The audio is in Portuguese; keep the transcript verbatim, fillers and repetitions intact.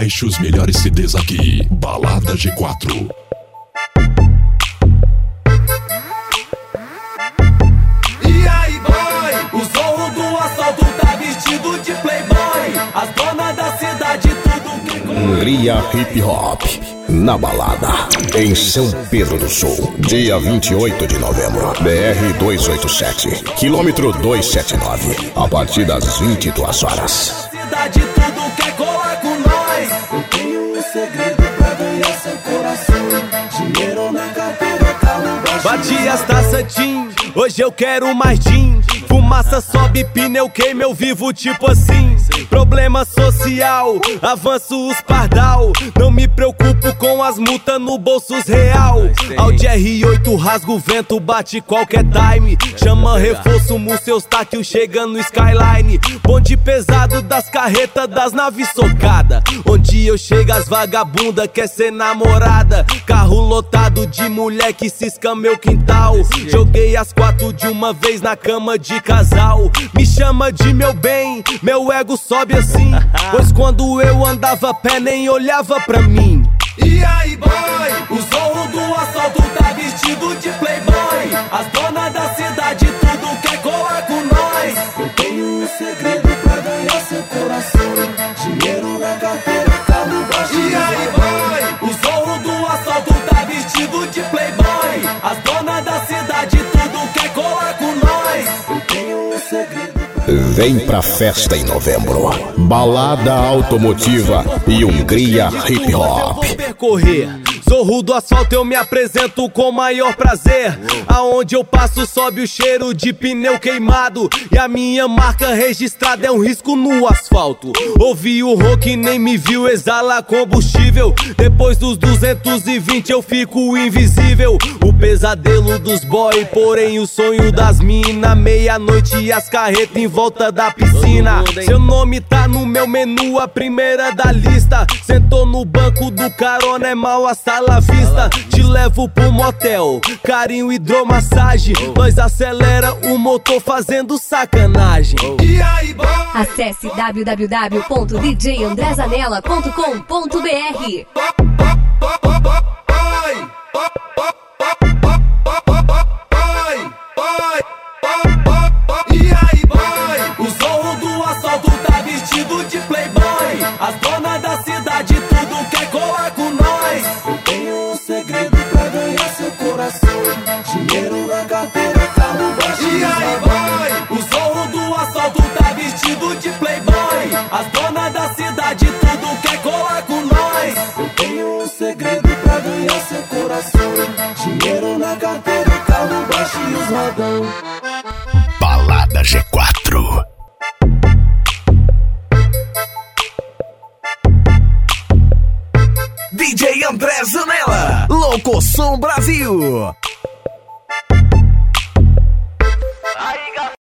Baixe os melhores C Ds aqui. Balada G quatro. E aí, boy? O zorro do assalto tá vestido de playboy. As donas da cidade, tudo que... Hungria Hip Hop, na balada, em São Pedro do Sul, dia vinte e oito de novembro, B R duzentos e oitenta e sete, quilômetro duzentos e setenta e nove, a partir das vinte e duas horas. Cidade, tudo quer colar com nós. Eu tenho um segredo pra ganhar seu coração. Dinheiro na carteira, carro baixo. Bati as taças, Tim, hoje eu quero mais gin. Fumaça sobe, pneu queima, eu vivo tipo assim. Problema social, avanço os pardal. Não me preocupo com as multas no bolsos real. Audi R oito rasga o vento, bate qualquer time. Chama reforço, seus táquil chega no Skyline. Bonde pesado das carretas, das naves socada. Onde eu chego as vagabunda quer ser namorada. Carro lotado de mulher que cisca meu quintal. Joguei as quatro de uma vez na cama de casal. Me chama de meu bem, meu ego sobe assim. Pois quando eu andava a pé nem olhava pra mim. E aí, boy? O zorro do assalto tá vestido de playboy. As donas da cidade tudo quer colar com nós. Eu tenho um segredo pra ganhar seu coração. Dinheiro na carteira, carro baixo. E aí, boy? O zorro do assalto tá vestido de playboy. As donas da cidade tudo quer colar com nós. Eu tenho um segredo. Vem pra festa em novembro, balada automotiva e Hungria Hip Hop. Percorrer Zorro do asfalto, eu me apresento com maior prazer. Aonde eu passo sobe o cheiro de pneu queimado. E a minha marca registrada é um risco no asfalto. Ouvi o rock, nem me viu, exala combustível. Depois dos duzentos e vinte eu fico invisível. O pesadelo dos boy, porém o sonho das mina. Meia-noite e as carretas em volta da piscina. Seu nome tá no meu menu, a primeira da lista. Sentou no banco do carona, é mal a sala vista. Te levo pro motel, carinho, hidromassagem. Nós acelera o motor fazendo sacanagem. E aí, boy? Acesse w w w ponto d j andré zanella ponto com ponto b r. E aí, boy? O zorro do assalto tá vestido de playboy. As donas da cidade tudo quer colar com nós. Eu tenho um segredo pra ganhar seu coração. Dinheiro na carteira, carro baixo. E aí, boy? O zorro do assalto tá vestido de playboy. As donas da cidade tudo quer colar com nós. Eu tenho um segredo pra ganhar seu coração. Dinheiro na carteira, carro baixo e os rodão. Balada G quatro. D J André Zanella, Locoção Brasil.